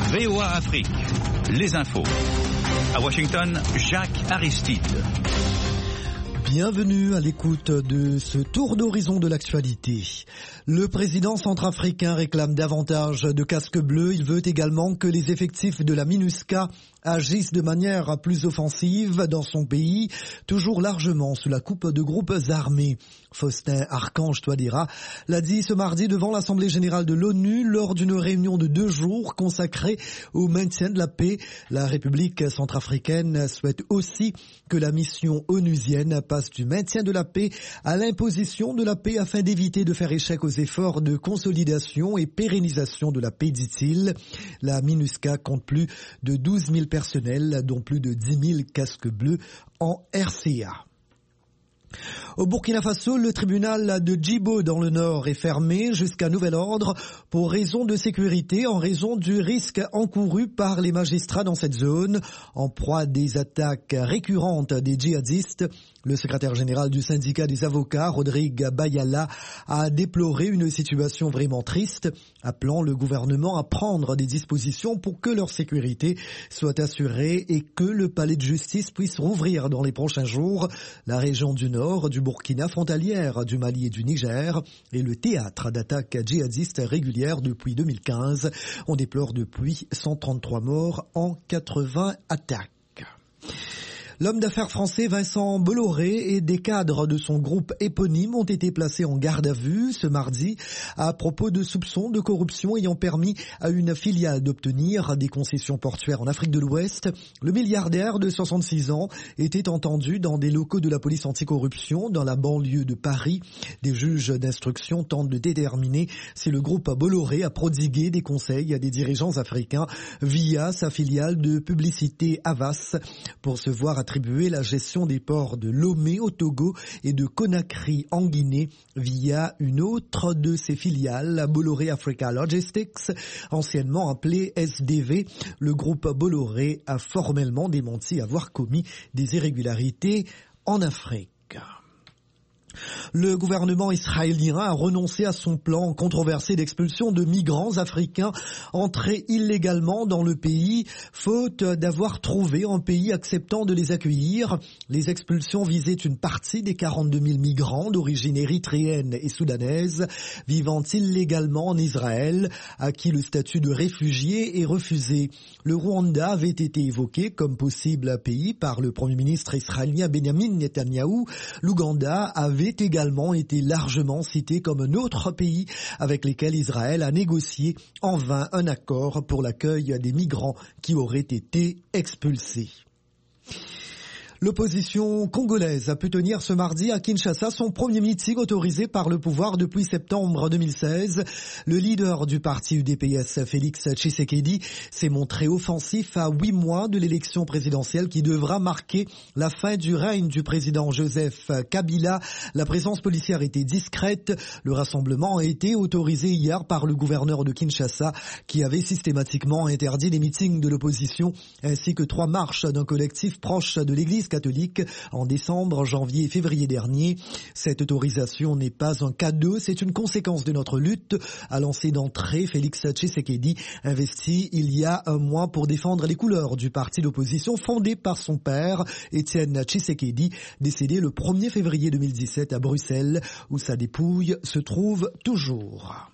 VOA Afrique, les infos. À Washington, Jacques Aristide. Bienvenue à l'écoute de ce tour d'horizon de l'actualité. Le président centrafricain réclame davantage de casques bleus. Il veut également que les effectifs de la MINUSCA agissent de manière plus offensive dans son pays, toujours largement sous la coupe de groupes armés. Faustin Archange Touadéra l'a dit ce mardi devant l'Assemblée générale de l'ONU lors d'une réunion de 2 jours consacrée au maintien de la paix. La République centrafricaine souhaite aussi que la mission onusienne passe du maintien de la paix à l'imposition de la paix afin d'éviter de faire échec aux efforts de consolidation et pérennisation de la paix, dit-il. La MINUSCA compte plus de 12 000 personnels, dont plus de 10 000 casques bleus en RCA. Au Burkina Faso, le tribunal de Djibo dans le nord est fermé jusqu'à nouvel ordre pour raison de sécurité, en raison du risque encouru par les magistrats dans cette zone. En proie des attaques récurrentes des djihadistes, le secrétaire général du syndicat des avocats, Rodrigue Bayala, a déploré une situation vraiment triste, appelant le gouvernement à prendre des dispositions pour que leur sécurité soit assurée et que le palais de justice puisse rouvrir dans les prochains jours. La région du nord du Burkina, frontalière du Mali et du Niger, est le théâtre d'attaques djihadistes régulières depuis 2015. On déplore depuis 133 morts en 80 attaques. L'homme d'affaires français Vincent Bolloré et des cadres de son groupe éponyme ont été placés en garde à vue ce mardi à propos de soupçons de corruption ayant permis à une filiale d'obtenir des concessions portuaires en Afrique de l'Ouest. Le milliardaire de 66 ans était entendu dans des locaux de la police anticorruption dans la banlieue de Paris. Des juges d'instruction tentent de déterminer si le groupe Bolloré a prodigué des conseils à des dirigeants africains via sa filiale de publicité Havas pour se voir attribuer la gestion des ports de Lomé au Togo et de Conakry en Guinée via une autre de ses filiales, Bolloré Africa Logistics, anciennement appelée SDV. Le groupe Bolloré a formellement démenti avoir commis des irrégularités en Afrique. Le gouvernement israélien a renoncé à son plan controversé d'expulsion de migrants africains entrés illégalement dans le pays, faute d'avoir trouvé un pays acceptant de les accueillir. Les expulsions visaient une partie des 42 000 migrants d'origine érythréenne et soudanaise vivant illégalement en Israël, à qui le statut de réfugié est refusé. Le Rwanda avait été évoqué comme possible pays par le Premier ministre israélien Benjamin Netanyahou. L'Ouganda avait également été largement cité comme un autre pays avec lequel Israël a négocié en vain un accord pour l'accueil des migrants qui auraient été expulsés. L'opposition congolaise a pu tenir ce mardi à Kinshasa son premier meeting autorisé par le pouvoir depuis septembre 2016. Le leader du parti UDPS, Félix Tshisekedi, s'est montré offensif à 8 mois de l'élection présidentielle qui devra marquer la fin du règne du président Joseph Kabila. La présence policière était discrète. Le rassemblement a été autorisé hier par le gouverneur de Kinshasa qui avait systématiquement interdit les meetings de l'opposition ainsi que 3 marches d'un collectif proche de l'église catholique en décembre, janvier et février dernier. Cette autorisation n'est pas un cadeau, c'est une conséquence de notre lutte, a lancé d'entrée Félix Tshisekedi, investi il y a 1 mois pour défendre les couleurs du parti d'opposition fondé par son père, Étienne Tshisekedi, décédé le 1er février 2017 à Bruxelles, où sa dépouille se trouve toujours.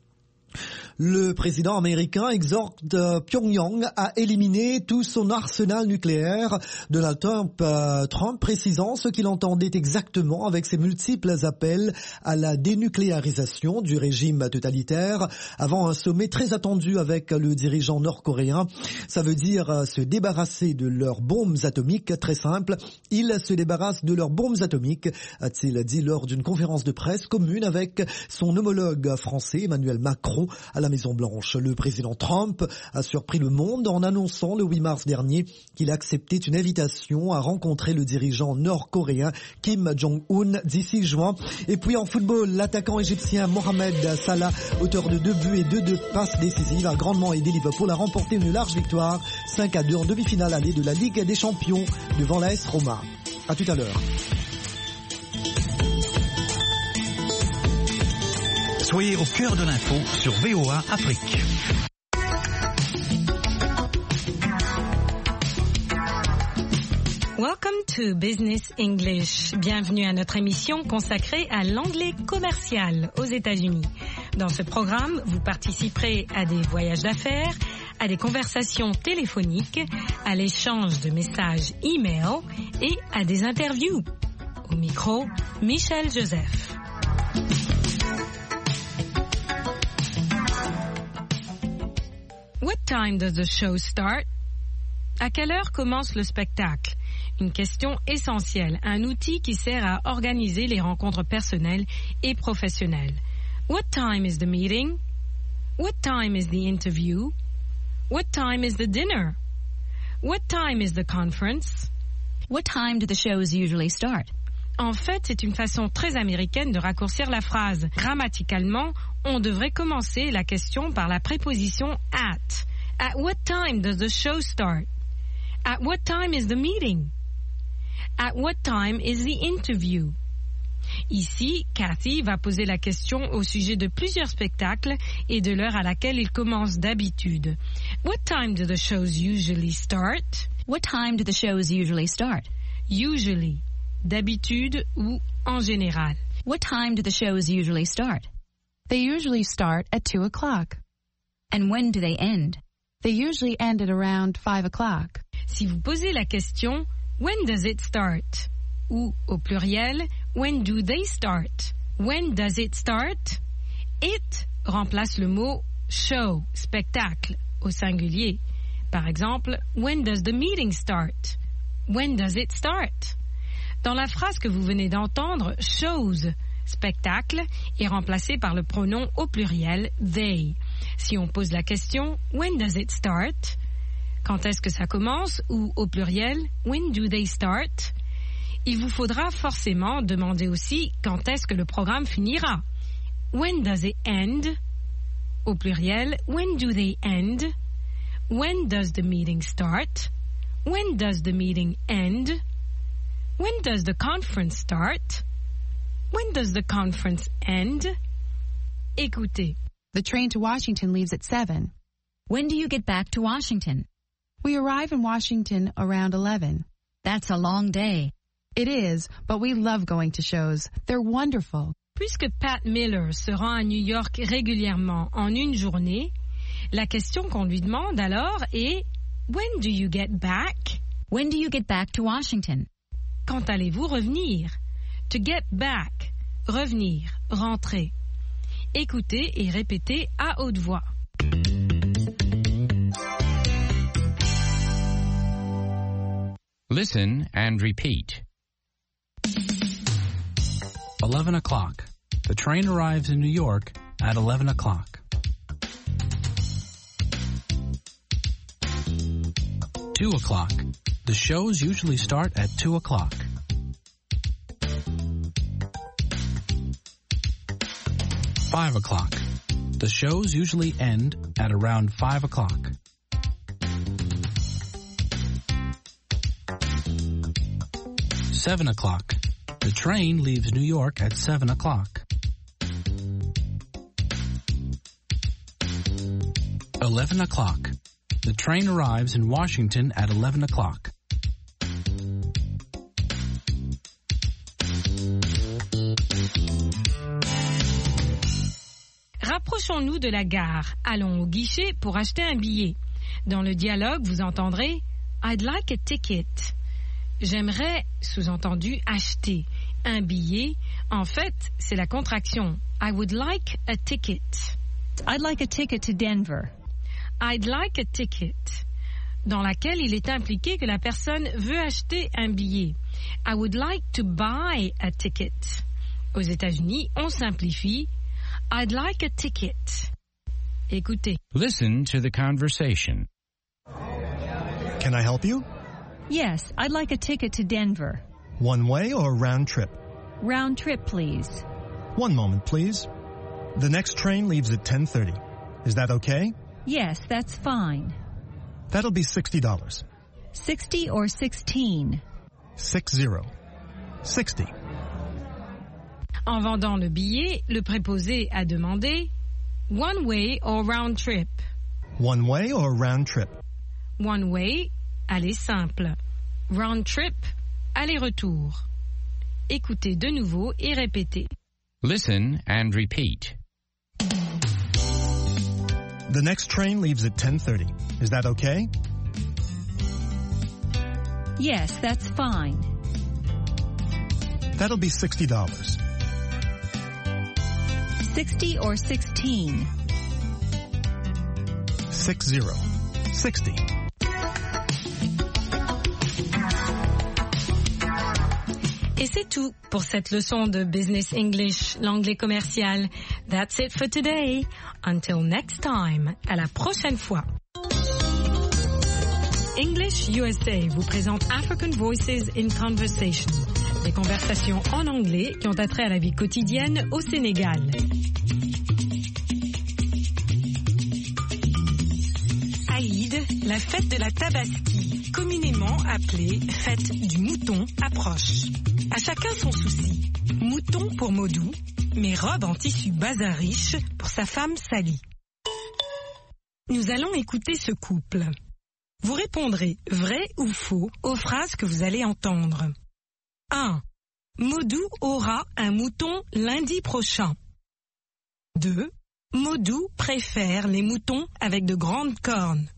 Le président américain exhorte Pyongyang à éliminer tout son arsenal nucléaire. Donald Trump précisant ce qu'il entendait exactement avec ses multiples appels à la dénucléarisation du régime totalitaire avant un sommet très attendu avec le dirigeant nord-coréen. Ça veut dire se débarrasser de leurs bombes atomiques, très simple. Il se débarrasse de leurs bombes atomiques, a-t-il dit lors d'une conférence de presse commune avec son homologue français Emmanuel Macron à la Maison-Blanche. Le président Trump a surpris le monde en annonçant le 8 mars dernier qu'il acceptait une invitation à rencontrer le dirigeant nord-coréen Kim Jong-un d'ici juin. Et puis en football, l'attaquant égyptien Mohamed Salah, auteur de 2 buts et 2 passes décisives, a grandement aidé Liverpool à remporter une large victoire 5-2 en demi-finale allée de la Ligue des Champions devant l'AS Roma. À tout à l'heure. Soyez au cœur de l'info sur VOA Afrique. Welcome to Business English. Bienvenue à notre émission consacrée à l'anglais commercial aux États-Unis. Dans ce programme, vous participerez à des voyages d'affaires, à des conversations téléphoniques, à l'échange de messages e-mail et à des interviews. Au micro, Michel Joseph. What time does the show start? À quelle heure commence le spectacle? Une question essentielle, un outil qui sert à organiser les rencontres personnelles et professionnelles. What time is the meeting? What time is the interview? What time is the dinner? What time is the conference? What time do the shows usually start? En fait, c'est une façon très américaine de raccourcir la phrase. Grammaticalement, on devrait commencer la question par la préposition at. At what time does the show start? At what time is the meeting? At what time is the interview? Ici, Cathy va poser la question au sujet de plusieurs spectacles et de l'heure à laquelle ils commencent d'habitude. What time do the shows usually start? What time do the shows usually start? Usually, d'habitude ou en général. What time do the shows usually start? They usually start at 2 o'clock. And when do they end? They usually end at around 5 o'clock. Si vous posez la question, when does it start? Ou, au pluriel, when do they start? When does it start? It remplace le mot show, spectacle, au singulier. Par exemple, when does the meeting start? When does it start? Dans la phrase que vous venez d'entendre, shows, spectacle, est remplacé par le pronom au pluriel they. Si on pose la question, when does it start? Quand est-ce que ça commence? Ou au pluriel, when do they start? Il vous faudra forcément demander aussi quand est-ce que le programme finira. When does it end? Au pluriel, when do they end? When does the meeting start? When does the meeting end? When does the conference start? When does the conference end? Écoutez. The train to Washington leaves at 7. When do you get back to Washington? We arrive in Washington around 11. That's a long day. It is, but we love going to shows. They're wonderful. Puisque Pat Miller se rend à New York régulièrement en une journée, la question qu'on lui demande alors est « When do you get back? » When do you get back to Washington? Quand allez-vous revenir? To get back, revenir, rentrer. Écoutez et répétez à haute voix. Listen and repeat. 11 o'clock. The train arrives in New York at 11 o'clock. 2 o'clock. The shows usually start at 2 o'clock. 5 o'clock. The shows usually end at around 5 o'clock. 7 o'clock. The train leaves New York at 7 o'clock. 11 o'clock. The train arrives in Washington at 11 o'clock. Rapprochons-nous de la gare. Allons au guichet pour acheter un billet. Dans le dialogue, vous entendrez « I'd like a ticket ». J'aimerais, sous-entendu, acheter un billet. En fait, c'est la contraction « I would like a ticket ». I'd like a ticket to Denver. I'd like a ticket, dans laquelle il est impliqué que la personne veut acheter un billet. I would like to buy a ticket. Aux États-Unis, on simplifie I'd like a ticket. Écoutez. Listen to the conversation. Can I help you? Yes, I'd like a ticket to Denver. One way or round trip? Round trip, please. One moment, please. The next train leaves at 10:30. Is that okay? Yes, that's fine. That'll be $60. 60 or 16? 60. 60. En vendant le billet, le préposé a demandé one way or round trip. One way or round trip? One way, aller simple. round trip, aller-retour. Écoutez de nouveau et répétez. Listen and repeat. The next train leaves at 10:30. Is that okay? Yes, that's fine. That'll be $60. 60 or 16? 60. 60. Et c'est tout pour cette leçon de Business English, l'anglais commercial. That's it for today. Until next time. À la prochaine fois. English USA vous présente African Voices in Conversation. Des conversations en anglais qui ont attrait à la vie quotidienne au Sénégal. Aïd, la fête de la Tabaski, communément appelée fête du mouton, approche. À chacun son souci. Mouton pour Modou, mais robe en tissu bazin riche pour sa femme Sally. Nous allons écouter ce couple. Vous répondrez vrai ou faux aux phrases que vous allez entendre. 1. Modou aura un mouton lundi prochain. 2. Modou préfère les moutons avec de grandes cornes.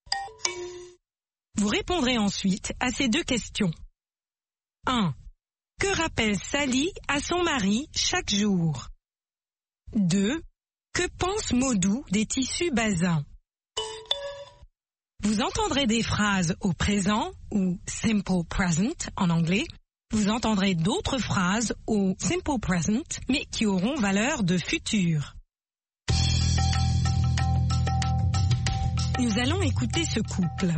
Vous répondrez ensuite à ces deux questions. 1. Que rappelle Sally à son mari chaque jour? 2. Que pense Modou des tissus bazins? Vous entendrez des phrases au présent ou simple present en anglais. Vous entendrez d'autres phrases au simple present mais qui auront valeur de futur. Nous allons écouter ce couple.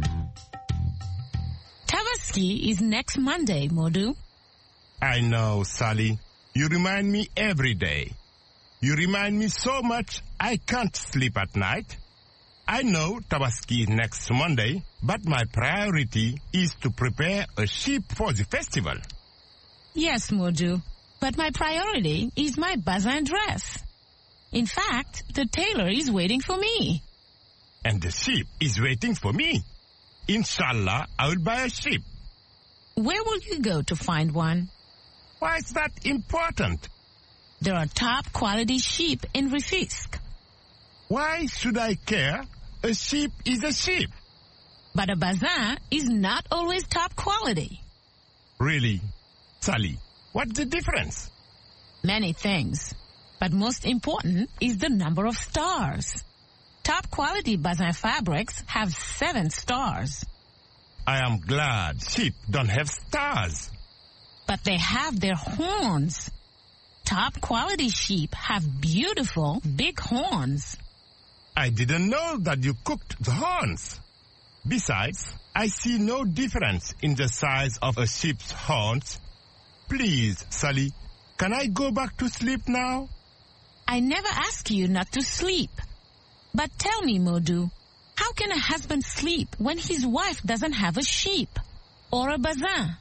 Tabaski is next Monday, Modou. I know, Sally. You remind me every day. You remind me so much I can't sleep at night. I know Tabaski is next Monday, but my priority is to prepare a sheep for the festival. Yes, Modou, but my priority is my bazin dress. In fact, the tailor is waiting for me. And the sheep is waiting for me. Inshallah, I will buy a sheep. Where will you go to find one? Why is that important? There are top quality sheep in Rufisque. Why should I care? A sheep is a sheep. But a bazin is not always top quality. Really? Sally, what's the difference? Many things. But most important is the number of stars. Top quality bazin fabrics have 7 stars. I am glad sheep don't have stars. But they have their horns. Top quality sheep have beautiful big horns. I didn't know that you cooked the horns. Besides, I see no difference in the size of a sheep's horns. Please, Sally, can I go back to sleep now? I never ask you not to sleep. But tell me, Modou, how can a husband sleep when his wife doesn't have a sheep or a bazin?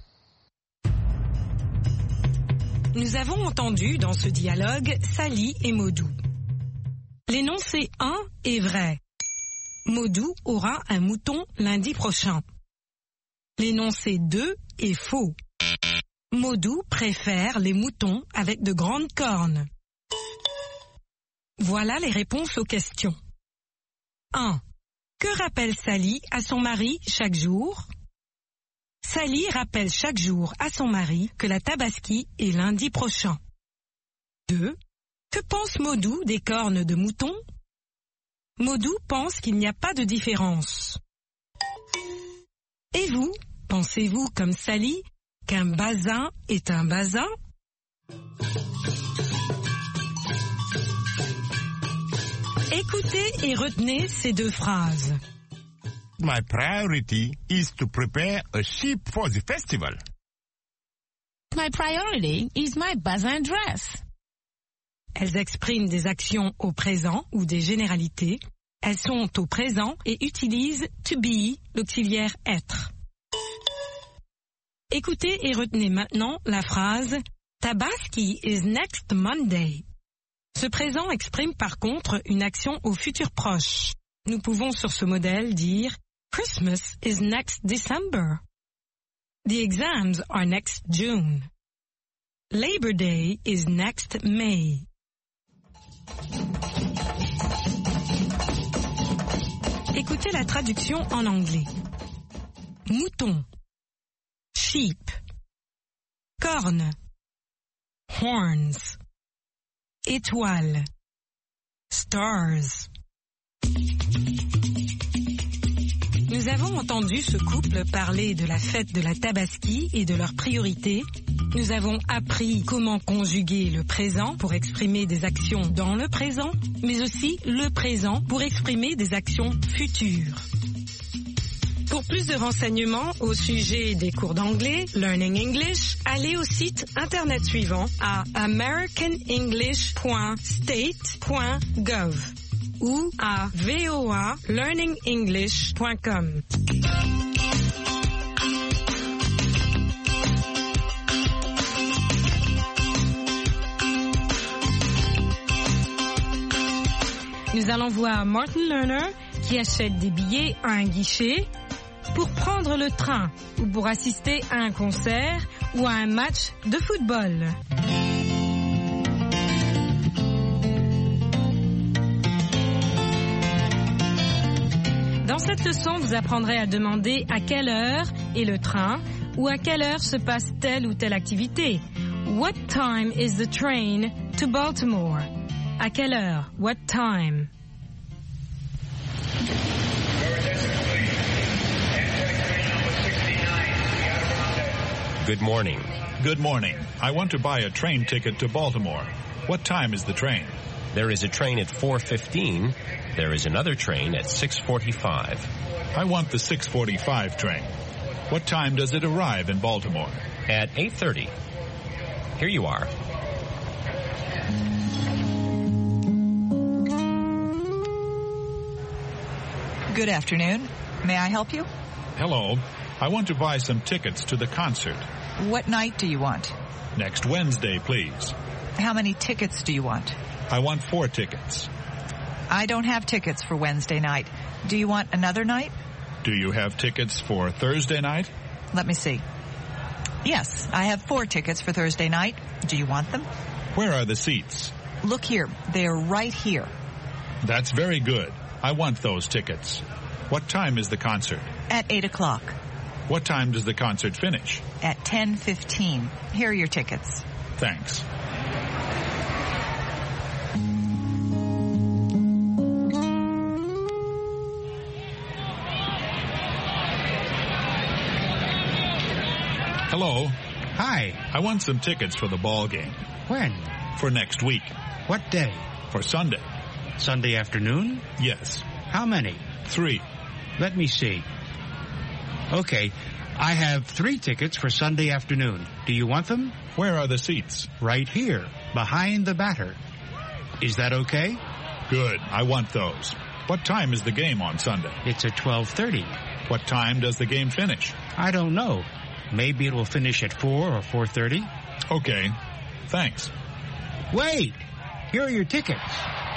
Nous avons entendu dans ce dialogue Sally et Modou. L'énoncé 1 est vrai. Modou aura un mouton lundi prochain. L'énoncé 2 est faux. Modou préfère les moutons avec de grandes cornes. Voilà les réponses aux questions. 1. Que rappelle Sally à son mari chaque jour? Sally rappelle chaque jour à son mari que la Tabaski est lundi prochain. 2. Que pense Modou des cornes de mouton? Modou pense qu'il n'y a pas de différence. Et vous, pensez-vous comme Sally qu'un bazin est un bazin? Écoutez et retenez ces deux phrases. My priority is to prepare a sheep for the festival. My priority is my bazin dress. Elles expriment des actions au présent ou des généralités. Elles sont au présent et utilisent to be, l'auxiliaire être. Écoutez et retenez maintenant la phrase Tabaski is next Monday. Ce présent exprime par contre une action au futur proche. Nous pouvons sur ce modèle dire Christmas is next December. The exams are next June. Labor Day is next May. Écoutez la traduction en anglais. Mouton, sheep, corne, horns, étoile, stars. Nous avons entendu ce couple parler de la fête de la Tabaski et de leurs priorités. Nous avons appris comment conjuguer le présent pour exprimer des actions dans le présent, mais aussi le présent pour exprimer des actions futures. Pour plus de renseignements au sujet des cours d'anglais, Learning English, allez au site internet suivant à americanenglish.state.gov ou à voalearningenglish.com. Nous allons voir Martin Lerner qui achète des billets à un guichet pour prendre le train ou pour assister à un concert ou à un match de football. Dans cette leçon, vous apprendrez à demander à quelle heure est le train ou à quelle heure se passe telle ou telle activité. What time is the train to Baltimore? À quelle heure? What time? Good morning. Good morning. I want to buy a train ticket to Baltimore. What time is the train? There is a train at 4:15. There is another train at 6:45. I want the 6:45 train. What time does it arrive in Baltimore? At 8:30. Here you are. Good afternoon. May I help you? Hello. I want to buy some tickets to the concert. What night do you want? Next Wednesday, please. How many tickets do you want? I want 4 tickets. I don't have tickets for Wednesday night. Do you want another night? Do you have tickets for Thursday night? Let me see. Yes, I have 4 tickets for Thursday night. Do you want them? Where are the seats? Look here. They are right here. That's very good. I want those tickets. What time is the concert? At 8 o'clock. What time does the concert finish? At 10:15. Here are your tickets. Thanks. Hello. Hi. I want some tickets for the ball game. When? For next week. What day? For Sunday. Sunday afternoon? Yes. How many? 3. Let me see. Okay. I have 3 tickets for Sunday afternoon. Do you want them? Where are the seats? Right here, behind the batter. Is that okay? Good. I want those. What time is the game on Sunday? It's at 12:30. What time does the game finish? I don't know. Maybe it will finish at 4 or 4:30. Okay. Thanks. Wait! Here are your tickets.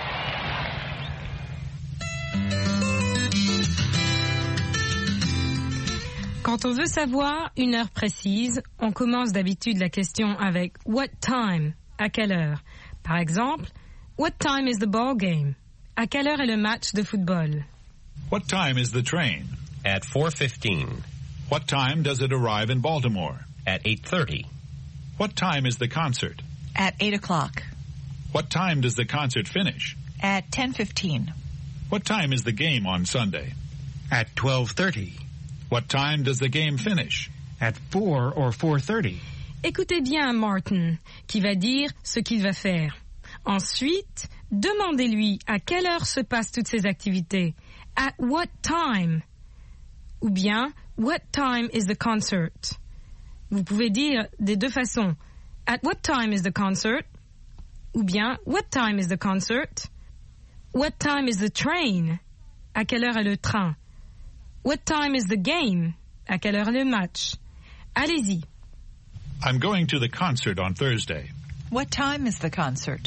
Quand on veut savoir une heure précise, on commence d'habitude la question avec what time? À quelle heure? Par exemple, what time is the ball game? À quelle heure est le match de football? What time is the train? At 4:15. What time does it arrive in Baltimore? At 8:30. What time is the concert? At 8 o'clock. What time does the concert finish? At 10:15. What time is the game on Sunday? At 12:30. What time does the game finish? At 4 or 4:30. Écoutez bien Martin, qui va dire ce qu'il va faire. Ensuite, demandez-lui à quelle heure se passent toutes ces activités. At what time? Ou bien, what time is the concert? Vous pouvez dire des deux façons. At what time is the concert? Ou bien, what time is the concert? What time is the train? À quelle heure est le train? What time is the game? À quelle heure est le match? Allez-y. I'm going to the concert on Thursday. What time is the concert?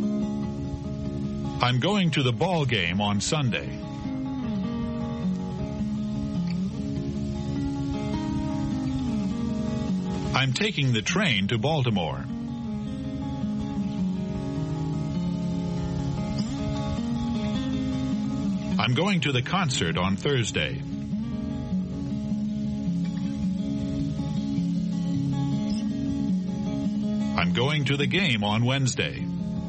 I'm going to the ball game on Sunday. I'm taking the train to Baltimore. I'm going to the concert on Thursday. I'm going to the game on Wednesday.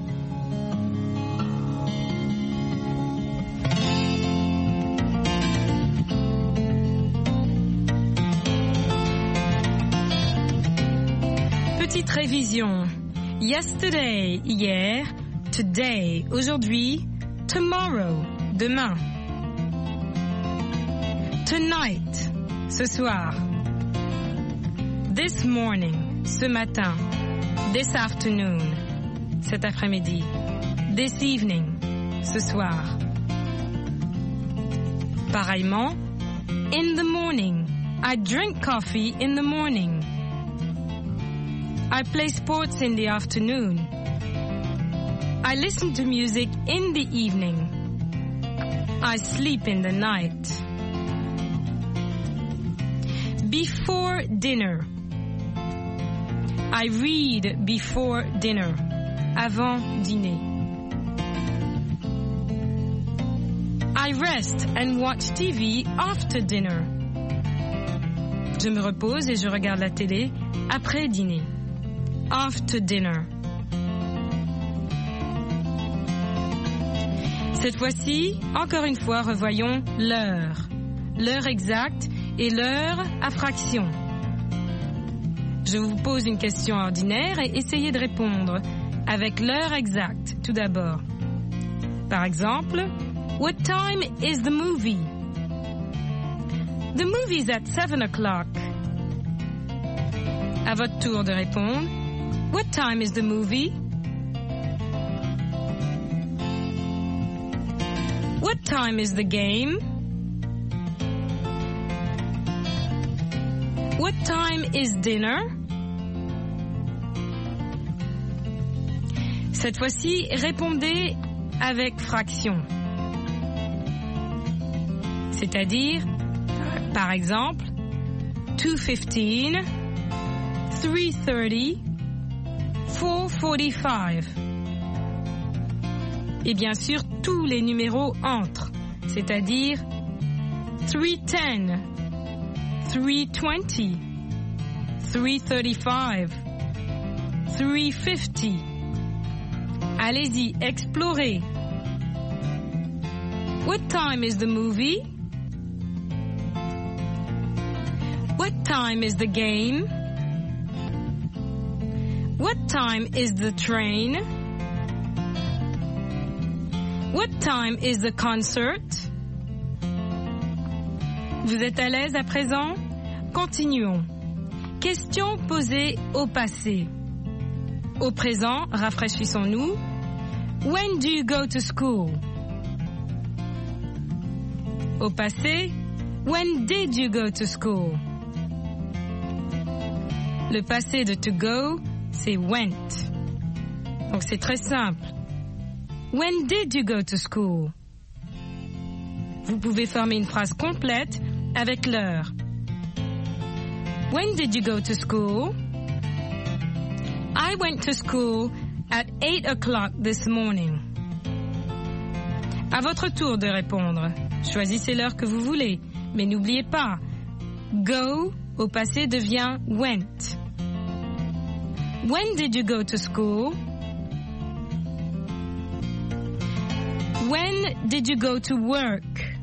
Petite révision. Yesterday, hier. Today, aujourd'hui. Tomorrow, demain. Tonight, ce soir. This morning, ce matin. This afternoon, cet après-midi. This evening, ce soir. Pareillement, in the morning. I drink coffee in the morning. I play sports in the afternoon. I listen to music in the evening. I sleep in the night. Before dinner. I read before dinner. Avant dîner. I rest and watch TV after dinner. Je me repose et je regarde la télé après dîner. After dinner. Cette fois-ci, encore une fois, revoyons l'heure. L'heure exacte et l'heure à fraction. Je vous pose une question ordinaire et essayez de répondre avec l'heure exacte tout d'abord. Par exemple, what time is the movie? The movie's at 7 o'clock. À votre tour de répondre. What time is the movie? What time is the game? What time is dinner? Cette fois-ci, répondez avec fraction. C'est-à-dire, par exemple, 2:15, 3:30, 4:45. Et bien sûr, tous les numéros entrent, c'est-à-dire 3:10, 3:20, 3:35, 3:50. Allez-y, explorez. What time is the movie? What time is the game? What time is the train? What time is the concert? Vous êtes à l'aise à présent? Continuons. Question posée au passé. Au présent, rafraîchissons-nous. When do you go to school? Au passé, when did you go to school? Le passé de to go, c'est went. Donc c'est très simple. When did you go to school? Vous pouvez former une phrase complète avec l'heure. When did you go to school? I went to school at 8 o'clock this morning. À votre tour de répondre. Choisissez l'heure que vous voulez, mais n'oubliez pas, go au passé devient went. When did you go to school? When did you go to work?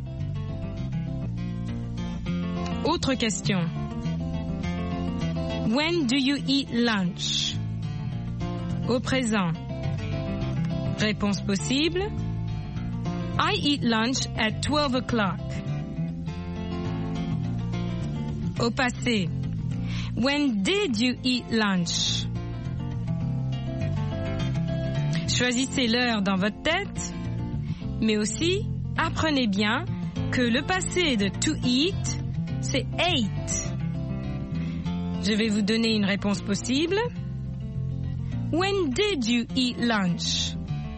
Autre question. When do you eat lunch? Au présent. Réponse possible. I eat lunch at 12 o'clock. Au passé. When did you eat lunch? Choisissez l'heure dans votre tête, mais aussi apprenez bien que le passé de to eat, c'est ate. Je vais vous donner une réponse possible. When did you eat lunch?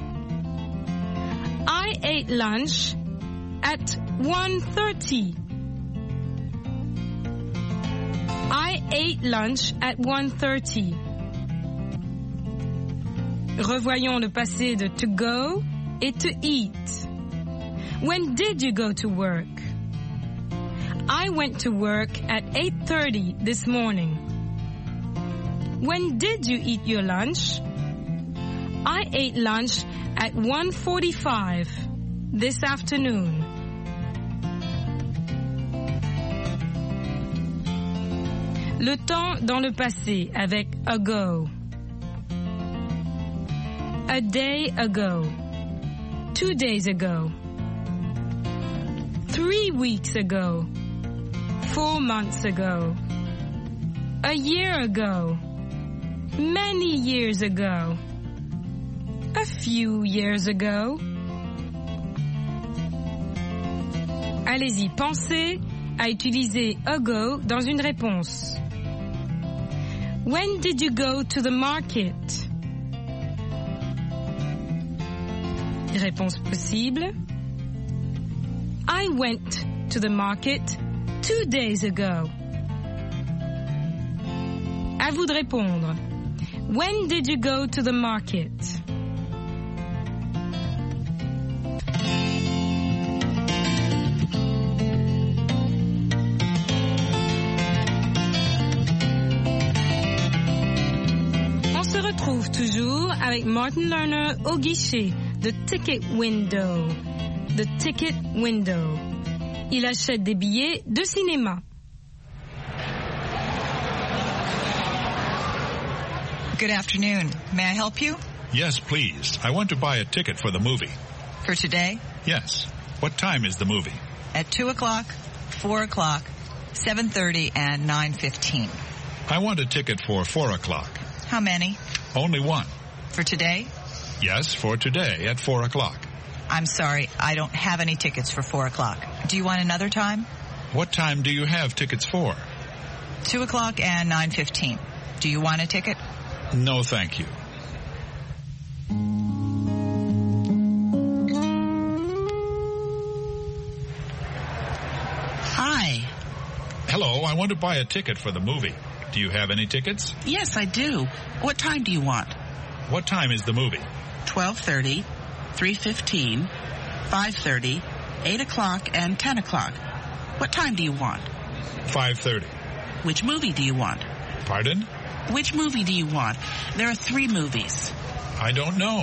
I ate lunch at 1:30. I ate lunch at 1:30. Revoyons le passé de to go et to eat. When did you go to work? I went to work at 8:30 this morning. When did you eat your lunch? I ate lunch at 1:45 this afternoon. Le temps dans le passé avec ago. A day ago. 2 days ago. 3 weeks ago. 4 months ago. A year ago. Many years ago. A few years ago. Allez-y, pensez à utiliser ago dans une réponse. When did you go to the market? Réponse possible. I went to the market 2 days ago. À vous de répondre. When did you go to the market? On se retrouve toujours avec Martin Lerner au guichet de Ticket Window. The Ticket Window. Il achète des billets de cinéma. Good afternoon. May I help you? Yes, please. I want to buy a ticket for the movie. For today? Yes. What time is the movie? At 2 o'clock, 4 o'clock, 7:30, and 9:15. I want a ticket for 4 o'clock. How many? Only one. For today? Yes, for today at 4 o'clock. I'm sorry, I don't have any tickets for 4 o'clock. Do you want another time? What time do you have tickets for? 2 o'clock and 9:15. Do you want a ticket? No, thank you. Hi. Hello, I want to buy a ticket for the movie. Do you have any tickets? Yes, I do. What time do you want? What time is the movie? 12:30, 3:15, 5:30, 8 o'clock, and 10 o'clock. What time do you want? 5:30. Which movie do you want? Pardon? Which movie do you want? There are 3 movies. I don't know.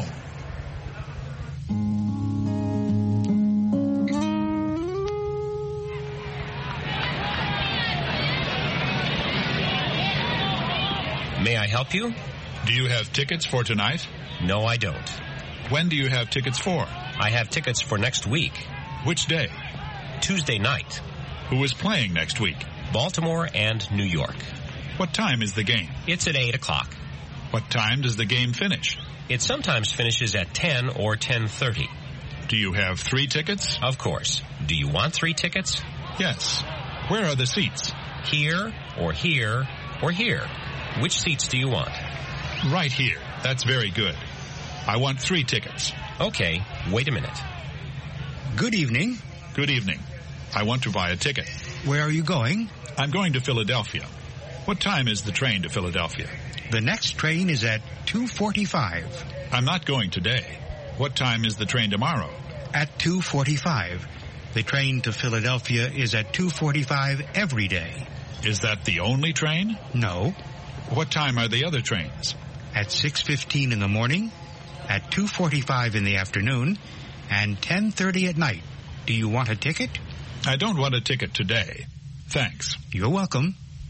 May I help you? Do you have tickets for tonight? No, I don't. When do you have tickets for? I have tickets for next week. Which day? Tuesday night. Who is playing next week? Baltimore and New York. What time is the game? It's at 8 o'clock. What time does the game finish? It sometimes finishes at 10 or 10:30. Do you have 3 tickets? Of course. Do you want 3 tickets? Yes. Where are the seats? Here, or here, or here. Which seats do you want? Right here. That's very good. I want 3 tickets. Okay, wait a minute. Good evening. Good evening. I want to buy a ticket. Where are you going? I'm going to Philadelphia. What time is the train to Philadelphia? The next train is at 2:45. I'm not going today. What time is the train tomorrow? At 2:45. The train to Philadelphia is at 2:45 every day. Is that the only train? No. What time are the other trains? At 6:15 in the morning, at 2:45 in the afternoon, and 10:30 at night. Do you want a ticket? I don't want a ticket today. Thanks. You're welcome.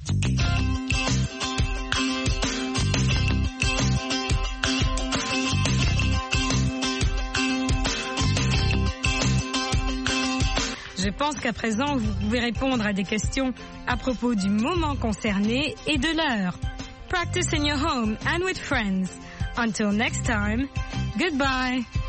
Je pense qu'à présent, vous pouvez répondre à des questions à propos du moment concerné et de l'heure. Practice in your home and with friends. Until next time, goodbye.